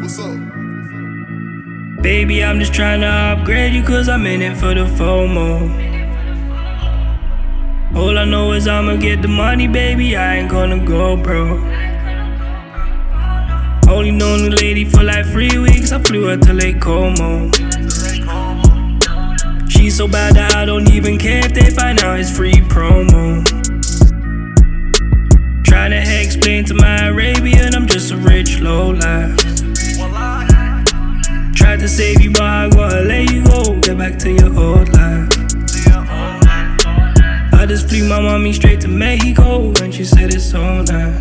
Baby, I'm just tryna upgrade you cause I'm in it for the FOMO. All I know is I'ma get the money, baby, I ain't gonna go broke. Only known the lady for like 3 weeks, I flew her to Lake Como. She's so bad that I don't even care if they find out it's free promo. Tryna explain to my Arabian I'm just a rich lowlife. Tried to save you but I gotta let you go. Get back to your old life. I just flew my mommy straight to Mexico and she said it's all night.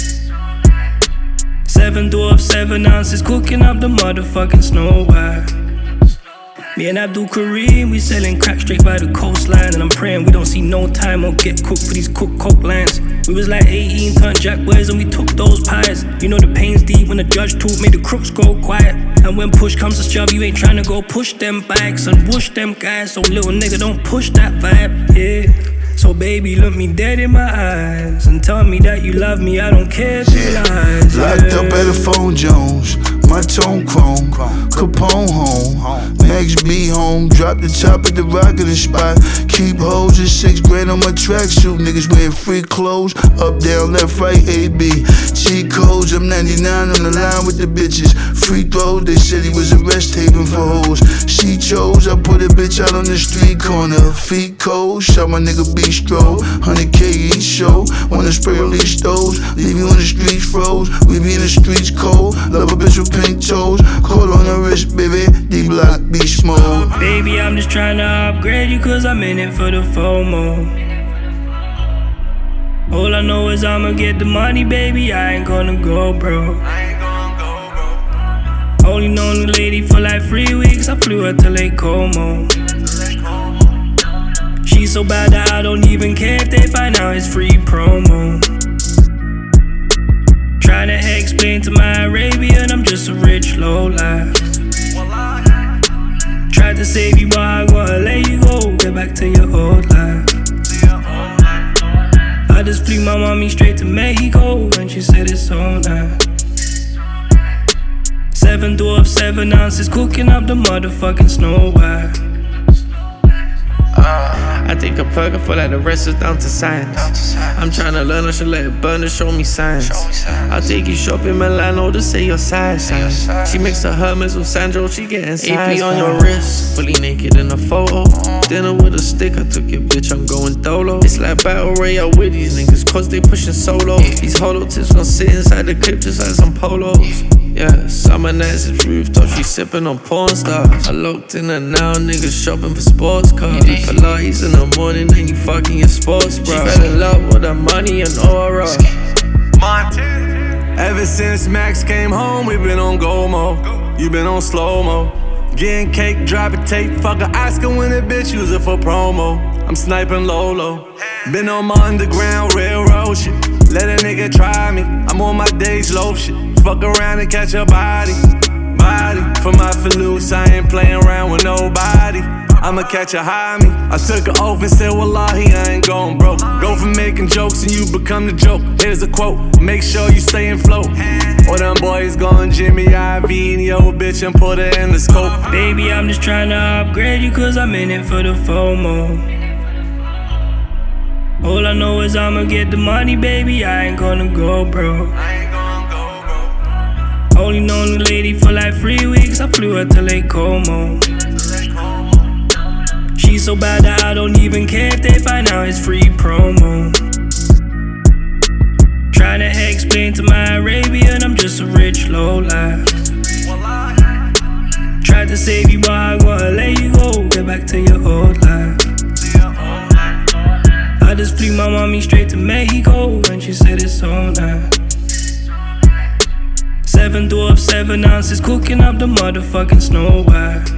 7 dwarfs, 7 ounces, cooking up the motherfucking Snow White. Me and Abdul Kareem, we selling crack straight by the coastline. And I'm praying we don't see no time or get cooked for these coke lines. We was like 18-ton jack boys and we took those pies. You know the pain's deep when the judge talk, made the crooks go quiet. And when push comes to shove, you ain't tryna go push them bikes and whoosh them guys. So little nigga, don't push that vibe, yeah. So baby, look me dead in my eyes and tell me that you love me, I don't care if you lies, yeah. Locked up at the phone Jones, my tone chrome, Capone home, Max B home, drop the top at the rock of the spot. Keep hoes at 6 grand on my tracksuit, niggas wearing free clothes, up, down, left, right, A-B. Cheat codes, I'm 99 on the line with the bitches. Free throws, they said he was a rest haven for hoes. She chose, I put a bitch out on the street corner. Feet cold, shot my nigga Bistro, 100K each show. Wanna spray release those, leave you on the streets froze. We be in the streets cold, love a bitch with pink toes. Cold on the wrist, baby, D-Block, beast mode. Baby, I'm just tryna upgrade you cause I'm in it for the FOMO. All I know is I'ma get the money, baby, I ain't gonna go broke. Only known the lady for like 3 weeks, I flew her to Lake Como. She's so bad that I don't even care if they find out it's free promo. Tryna explain to my Arabian I'm just a rich lowlife. Tried to save you but I gotta let you go. Get back to your old life. I just flew my mommy straight to Mexico and she said it's all night. 7 dwarfs, 7 ounces, cooking up the motherfucking Snow White. I take a perk, I feel like the rest is down to science. I'm tryna learn, I should let it burn to show me signs. I'll take you shopping Milano to say your size. She mixed her Hermes with Sandro, she getting size. AP on your wrist, fully naked in a photo. Dinner with a stick, I took your bitch, I'm going dolo. It's like battle royale with these niggas, cause they pushing solo. These hollow tips gon' sit inside the clip just like some polos. Yeah, summer nights at rooftop, she sipping on porn stars. I looked in her now, niggas shopping for sports cars. Pilates in the morning, then you fucking your sports bra. She fell in love with her money and aura. Ever since Max came home, we been on go-mo. You been on slow-mo. Getting cake, dropping tape, fuck her asking when a bitch use it for promo. I'm sniping Lolo. Been on my underground railroad shit. Let a nigga try me, I'm on my days low shit. Fuck around and catch a body. For my Falooz, I ain't playing around with nobody. I'ma catch a high me. I took an oath and said, wallahi, I ain't going broke. Go from making jokes and you become the joke. Here's a quote, make sure you stay in flow. Or them boys going Jimmy IV and yo bitch and put her in the scope. Baby, I'm just tryna upgrade you cause I'm in it for the FOMO. All I know is I'ma get the money, baby, I ain't gonna go broke. Only known the lady for like 3 weeks, I flew her to Lake Como. She's so bad that I don't even care if they find out it's free promo. Tryna explain to my Arabian I'm just a rich lowlife. Tried to save you but I gotta let you go. Get back to your old life. I just flew my mommy straight to Mexico and she said it's all night. 7 dwarfs, 7 ounces, cooking up the motherfucking Snow White.